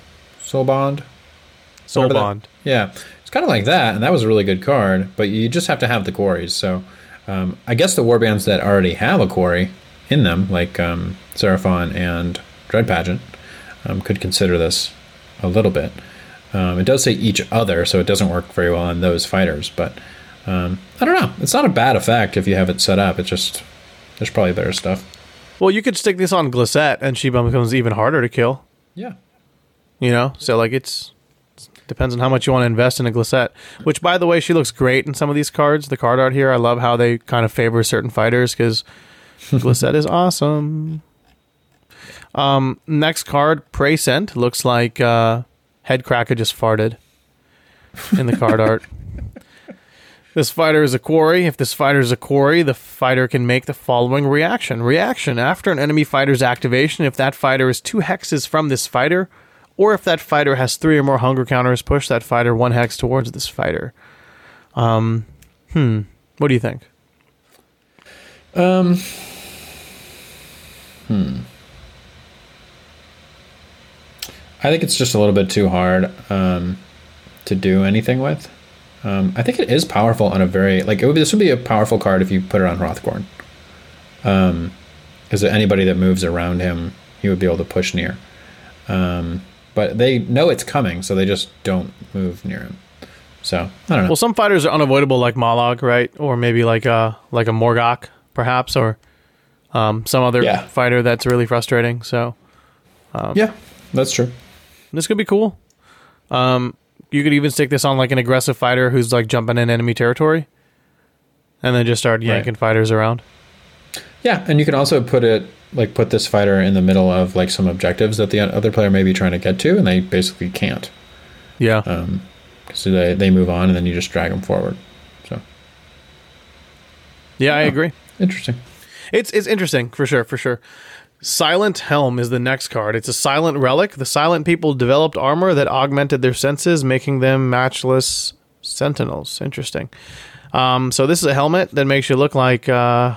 Yeah, it's kind of like that, and that was a really good card, but you just have to have the quarries. So I guess the warbands that already have a quarry in them, like Seraphon and Dread Pageant, could consider this a little bit. It does say each other, so it doesn't work very well on those fighters, but I don't know. It's not a bad effect if you have it set up. It's just, there's probably better stuff. Well, you could stick this on Glissette, and she becomes even harder to kill. Yeah. You know? So, like, it depends on how much you want to invest in a Glissette. Which, by the way, she looks great in some of these cards. The card art here, I love how they kind of favor certain fighters, because Glissette is awesome. Next card, Prey Scent. Looks like Headcracker just farted in the card art. This fighter is a quarry. If this fighter is a quarry, the fighter can make the following reaction. Reaction. After an enemy fighter's activation, if that fighter is 2 hexes from this fighter, or if that fighter has 3 or more hunger counters, push that fighter 1 hex towards this fighter. What do you think? I think it's just a little bit too hard to do anything with. I think it is powerful on a very... Like, this would be a powerful card if you put it on Hrothgorn. Because anybody that moves around him, he would be able to push near. But they know it's coming, so they just don't move near him. So, I don't know. Well, some fighters are unavoidable, like Mollog, right? Or maybe like a Morgok, perhaps, or some other fighter that's really frustrating. So, yeah, that's true. This could be cool. You could even stick this on like an aggressive fighter who's like jumping in enemy territory, and then just start yanking fighters around. Yeah, and you can also put this fighter in the middle of like some objectives that the other player may be trying to get to, and they basically can't. Yeah. So they move on, and then you just drag them forward. So. Yeah, I agree. Interesting. It's interesting for sure. Silent Helm is the next card. It's a silent relic. The silent people developed armor that augmented their senses, making them matchless sentinels. Interesting. So this is a helmet that makes you look like you're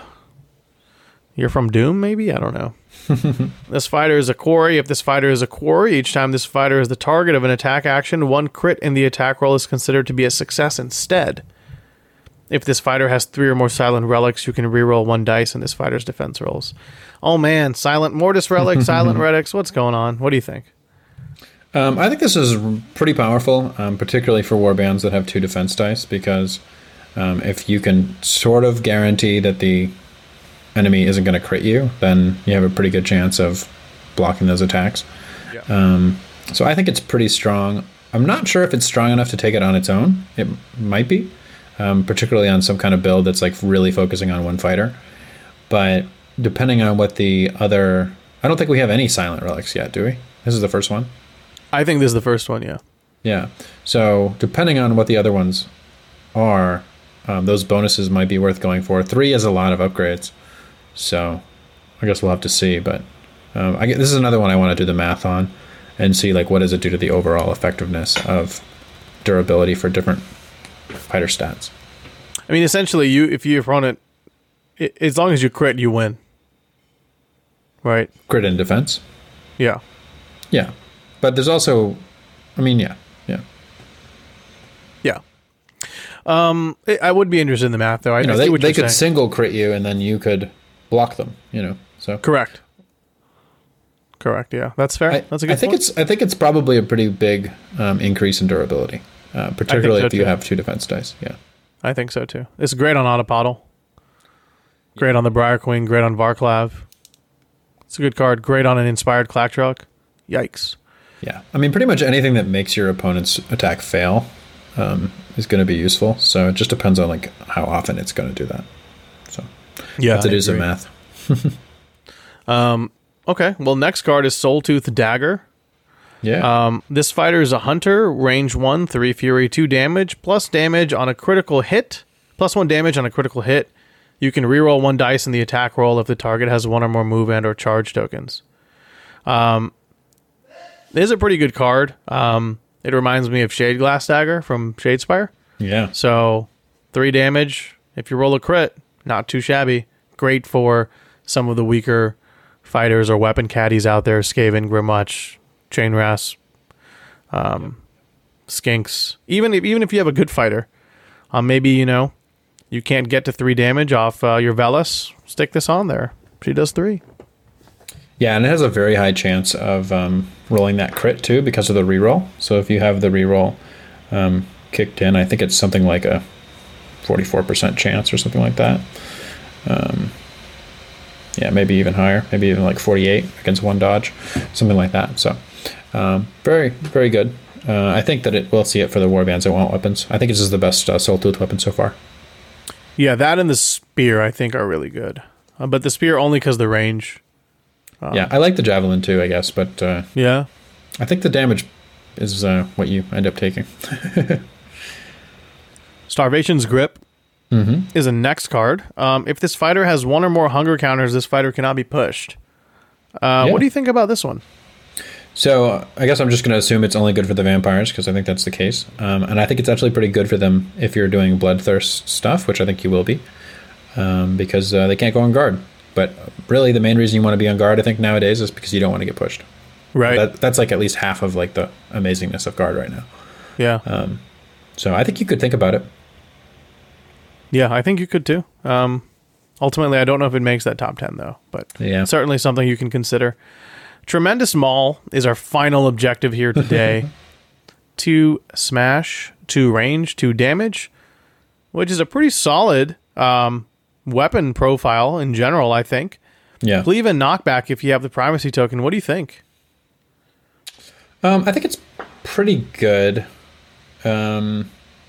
from Doom, maybe? I don't know. This fighter is a quarry. If this fighter is a quarry, each time this fighter is the target of an attack action, 1 crit in the attack roll is considered to be a success instead. If this fighter has 3 or more silent relics, you can reroll 1 dice in this fighter's defense rolls. Oh man, silent Mortis relic, silent relics. What's going on? What do you think? I think this is pretty powerful, particularly for warbands that have 2 defense dice, because if you can sort of guarantee that the enemy isn't going to crit you, then you have a pretty good chance of blocking those attacks. Yeah. So I think it's pretty strong. I'm not sure if it's strong enough to take it on its own. It might be, particularly on some kind of build that's like really focusing on one fighter. But depending on what the other... I don't think we have any silent relics yet, do we? This is the first one? I think this is the first one, yeah. Yeah. So depending on what the other ones are, those bonuses might be worth going for. 3 is a lot of upgrades. So I guess we'll have to see. But this is another one I want to do the math on and see like what does it do to the overall effectiveness of durability for different fighter stats. I mean, essentially, if your opponent as long as you crit, you win. Right? Crit in defense. Yeah. Yeah. But there's also, I mean, yeah. Yeah. I would be interested in the math, though. I You know, see what they you're could saying. single crit you, and then you could block them. You know, so Correct. Yeah, that's fair. That's a good. I think point. I think it's probably a pretty big increase in durability, particularly so if you too. have 2 defense dice. Yeah. I think so too. It's great on Autopodal. Great on the Briar Queen. Great on Varklav. It's a good card. Great on an Inspired Clacktrok. Yikes. Yeah. I mean, pretty much anything that makes your opponent's attack fail is going to be useful. So it just depends on like how often it's going to do that. So Yeah. have to I do some agree. math. Okay. Well, next card is Soultooth Dagger. Yeah. This fighter is a hunter, range 1, 3 fury, 2 damage, plus damage on a critical hit, plus 1 damage on a critical hit. You can reroll 1 dice in the attack roll if the target has 1 or more move and or charge tokens. It is a pretty good card. It reminds me of Shade Glass Dagger from Shadespire. yeah. So 3 damage. If you roll a crit, not too shabby. Great for some of the weaker fighters or weapon caddies out there. Skaven, Grimwatch, Chainras, Skinks. Even if you have a good fighter, maybe you can't get to 3 damage off your Velas. Stick this on there. She does 3. Yeah, and it has a very high chance of rolling that crit too because of the reroll. So if you have the reroll kicked in, I think it's something like a 44% chance or something like that. Yeah, maybe even higher, maybe even like 48 against 1 dodge, something like that. So very, very good. I think that we'll see it for the warbands that want weapons. I think this is the best Soultooth weapon so far. Yeah, that and the spear I think are really good. But the spear only because the range. Yeah, I like the javelin too, I guess, but Yeah. I think the damage is what you end up taking. Starvation's Grip is a next card. If this fighter has 1 or more hunger counters, this fighter cannot be pushed. What do you think about this one? So I guess I'm just going to assume it's only good for the vampires because I think that's the case. And I think it's actually pretty good for them if you're doing bloodthirst stuff, which I think you will be, because they can't go on guard. But really the main reason you want to be on guard, I think, nowadays is because you don't want to get pushed. Right. That's like at least half of like the amazingness of guard right now. Yeah. So I think you could think about it. Yeah, I think you could too. Ultimately, I don't know if it makes that top 10 though, but Yeah. certainly something you can consider. Tremendous Maul is our final objective here today. 2 smash, 2 range, 2 damage, which is a pretty solid weapon profile in general, I think. Yeah. Cleave and knockback if you have the primacy token. What do you think? I think it's pretty good. I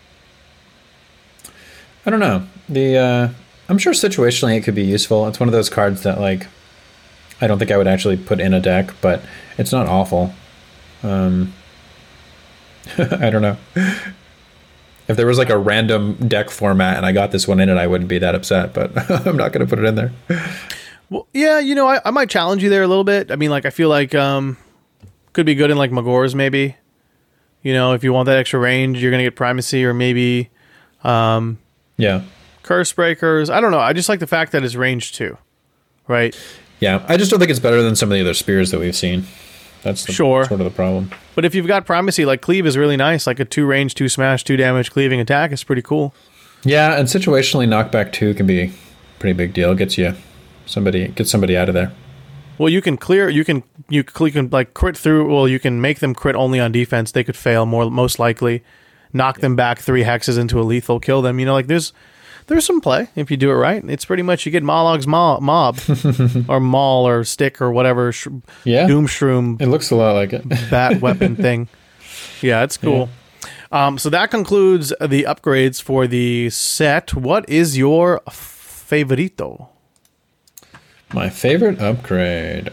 don't know. I'm sure situationally it could be useful. It's one of those cards that like I don't think I would actually put in a deck, but it's not awful. I don't know. If there was like a random deck format and I got this one in it, I wouldn't be that upset, but I'm not going to put it in there. Well, yeah, I might challenge you there a little bit. I mean, like, I feel like could be good in like Magore's maybe. If you want that extra range, you're going to get primacy or maybe Yeah. Curse Breakers. I don't know. I just like the fact that it's range 2, right? Yeah. I just don't think it's better than some of the other spears that we've seen. That's Sure. sort of the problem. But if you've got primacy, like Cleave is really nice. Like a 2 range, 2 smash, 2 damage cleaving attack is pretty cool. Yeah, and situationally, knockback 2 can be a pretty big deal. Gets somebody out of there. Well, you can like crit through. Well, you can make them crit only on defense. They could fail most likely. Knock them back 3 hexes into a lethal, kill them. Like there's some play if you do it right. It's pretty much you get Molog's mob or maul or stick or whatever. Yeah. Doom Shroom It looks a lot like it. bat weapon thing. Yeah, it's cool. Yeah. So that concludes the upgrades for the set. What is your favorito? My favorite upgrade.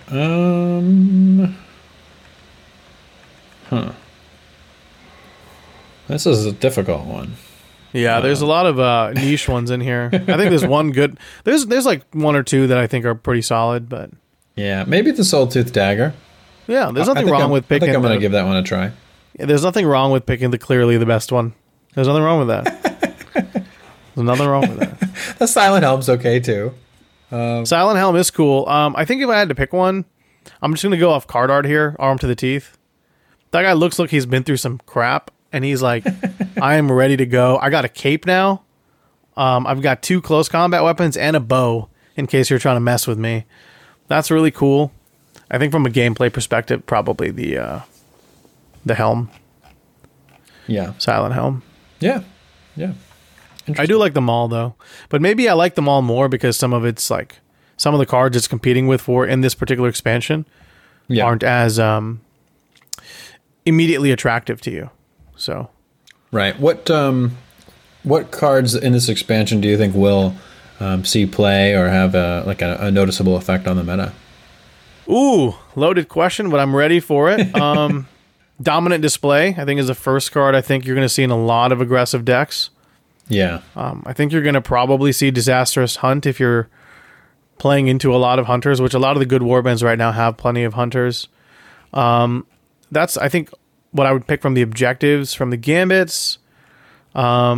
This is a difficult one. Yeah, there's a lot of niche ones in here. I think there's one good. There's like 1 or 2 that I think are pretty solid, but Yeah, maybe the Soultooth Dagger. yeah, there's nothing wrong with I picking. think I'm going to give that one a try. There's nothing wrong with picking clearly the best one. There's nothing wrong with that. There's nothing wrong with that. The Silent Helm's okay too. Silent Helm is cool. I think if I had to pick one, I'm just going to go off card art here, armed to the teeth. That guy looks like he's been through some crap, and he's like, I am ready to go. I got a cape now. I've got 2 close combat weapons and a bow in case you're trying to mess with me. That's really cool. I think from a gameplay perspective, probably the helm. Yeah. Silent Helm. Yeah. Yeah. I do like them all, though. But maybe I like them all more because some of it's like, some of the cards it's competing with for in this particular expansion aren't as immediately attractive to you. So, right. What cards in this expansion do you think will see play or have a noticeable effect on the meta? Ooh, loaded question, but I'm ready for it. Dominant Display, I think, is the first card I think you're going to see in a lot of aggressive decks. Yeah. I think you're going to probably see Disastrous Hunt if you're playing into a lot of hunters, which a lot of the good warbands right now have plenty of hunters. That's, I think, what I would pick from the objectives, from the gambits. I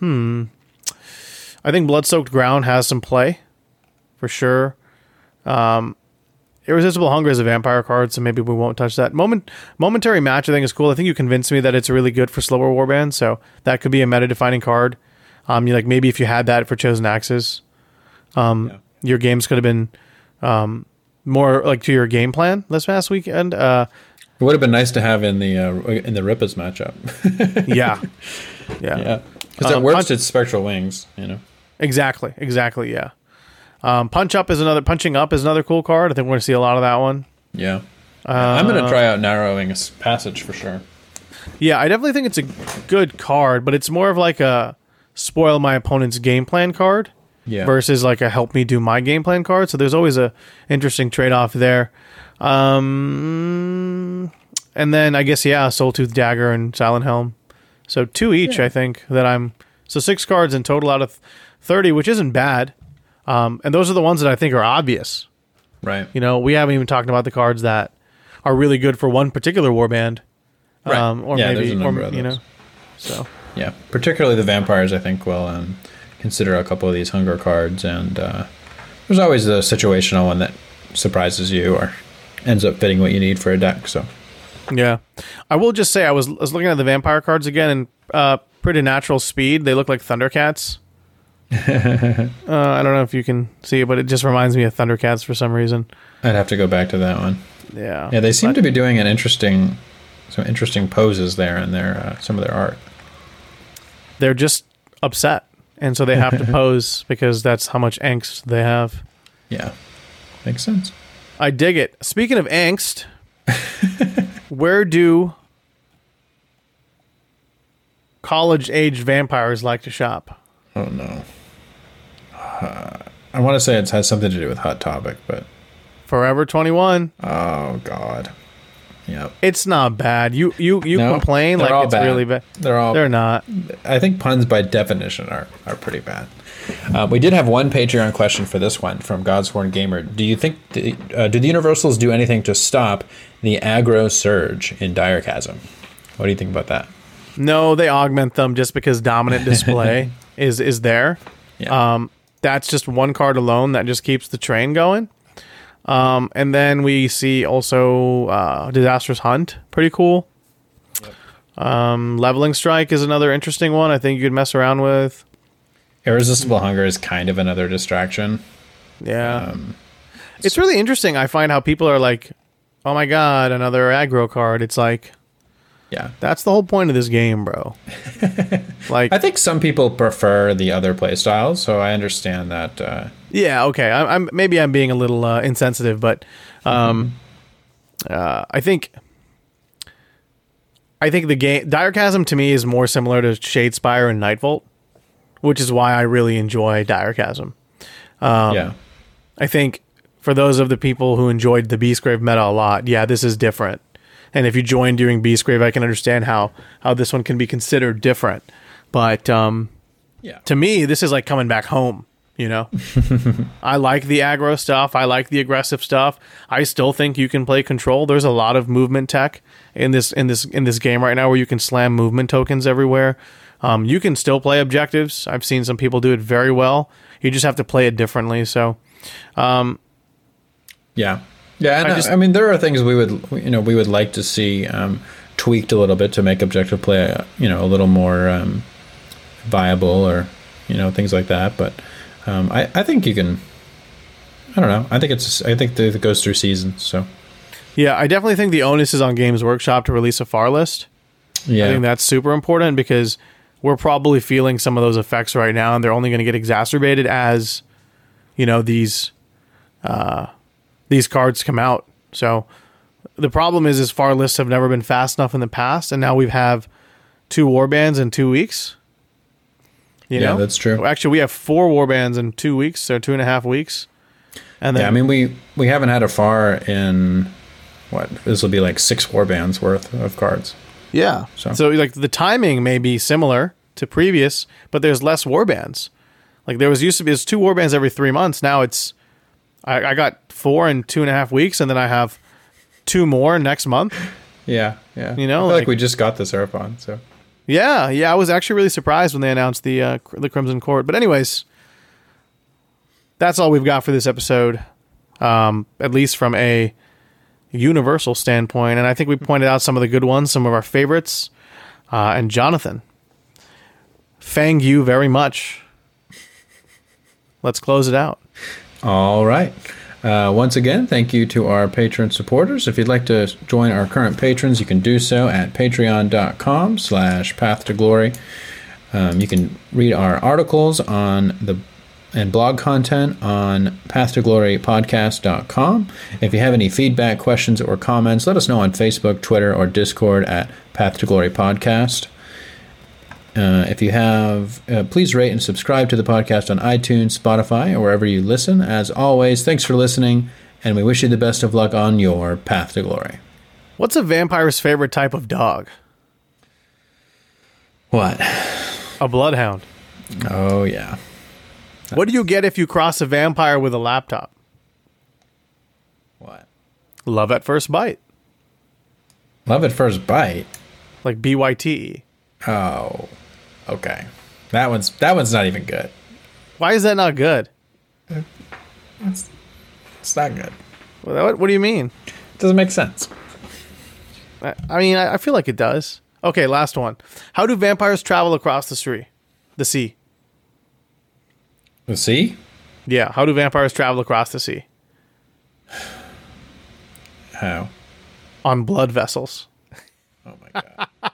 think Blood-Soaked Ground has some play, for sure. Irresistible Hunger is a vampire card, so maybe we won't touch that. Momentary Match, I think, is cool. I think you convinced me that it's really good for slower warbands, so that could be a meta-defining card. Maybe if you had that for Chosen Axes, your games could have been more like to your game plan this past weekend. It would have been nice to have in the Rippers matchup. Yeah. Because it works its Spectral Wings, Exactly. Yeah. Punching Up is another cool card. I think we're going to see a lot of that one. Yeah. I'm going to try out Narrowing Passage for sure. Yeah, I definitely think it's a good card, but it's more of like a spoil my opponent's game plan card versus like a help me do my game plan card. So there's always a interesting trade-off there. And then I guess, Soultooth Dagger and Silent Helm. So 2 each, I think, so 6 cards in total out of 30, which isn't bad. And those are the ones that I think are obvious. Right. We haven't even talked about the cards that are really good for one particular warband. Right. Or there's a number of those. So. Yeah, particularly the vampires, I think, will consider a couple of these hunger cards. And there's always the situational one that surprises you or ends up fitting what you need for a deck. So. Yeah. I will just say I was looking at the vampire cards again, and Preternatural Speed, they look like Thundercats. I don't know if you can see it, but it just reminds me of Thundercats for some reason. I'd have to go back to that one. Yeah. Yeah, they seem to be doing some interesting poses there in their some of their art. They're just upset, and so they have to pose because that's how much angst they have. Yeah. Makes sense. I dig it. Speaking of angst, where do college-age vampires like to shop? Oh, no. I want to say it has something to do with Hot Topic, but... Forever 21. Oh, God. Yep. It's not bad. You complain like it's bad. Really bad. They're not. I think puns by definition are pretty bad. We did have one Patreon question for this one from Godsworn Gamer. Do you think do the Universals do anything to stop the aggro surge in Dire Chasm? What do you think about that? No, they augment them just because Dominant Display is there. Yeah. That's just one card alone that just keeps the train going. And then we see also Disastrous Hunt, pretty cool. Yep. Leveling Strike is another interesting one I think you could mess around with. Irresistible Hunger is kind of another distraction. Yeah. It's really interesting. I find how people are like, oh my god, another aggro card. It's like, yeah, that's the whole point of this game, bro. Like, I think some people prefer the other play styles, so I understand that. Yeah, okay. I'm maybe I'm being a little insensitive, but I think the game Dire Chasm to me is more similar to Shadespire and Nightvolt, which is why I really enjoy Dire Chasm. Yeah, I think for those of the people who enjoyed the Beastgrave meta a lot, this is different. And if you join during Beastgrave, I can understand how this one can be considered different. But to me, this is like coming back home. I like the aggro stuff. I like the aggressive stuff. I still think you can play control. There's a lot of movement tech in this game right now where you can slam movement tokens everywhere. You can still play objectives. I've seen some people do it very well. You just have to play it differently. So, yeah. And I mean, there are things we would like to see tweaked a little bit to make objective play, a little more viable, or things like that. But I think you can. I don't know. I think it goes through seasons. So yeah, I definitely think the onus is on Games Workshop to release a FAR list. Yeah, I think that's super important because we're probably feeling some of those effects right now, and they're only going to get exacerbated as these cards come out. So the problem is FAR lists have never been fast enough in the past, and now we have 2 warbands in 2 weeks. Yeah, that's true. Actually, we have 4 warbands in 2 weeks, so 2.5 weeks. And then, I mean, we haven't had a FAR in this will be like 6 warbands worth of cards. Yeah. So like the timing may be similar to previous, but there's less warbands. Like there used to be 2 warbands every 3 months. Now it's I got 4 in 2.5 weeks, and then I have 2 more next month. Yeah. I feel like we just got the Seraphon, so. Yeah. I was actually really surprised when they announced the Crimson Court. But anyways, that's all we've got for this episode, at least from a universal standpoint. And I think we pointed out some of the good ones, some of our favorites. And Jonathan, thank you very much. Let's close it out. All right. Once again, thank you to our patron supporters. If you'd like to join our current patrons, you can do so at patreon.com/pathtoglory. You can read our articles and blog content on pathtoglorypodcast.com. If you have any feedback, questions, or comments, let us know on Facebook, Twitter, or Discord at Path to Glory Podcast. If you have, please rate and subscribe to the podcast on iTunes, Spotify, or wherever you listen. As always, thanks for listening, and we wish you the best of luck on your path to glory. What's a vampire's favorite type of dog? What? A bloodhound. Oh, yeah. What do you get if you cross a vampire with a laptop? What? Love at first bite. Love at first bite? Like BYTE. Oh, okay. That one's not even good. Why is that not good? It's not good. What do you mean? It doesn't make sense. I mean, I feel like it does. Okay, last one. How do vampires travel across the sea? The sea. The sea? Yeah, how do vampires travel across the sea? How? On blood vessels. Oh my god.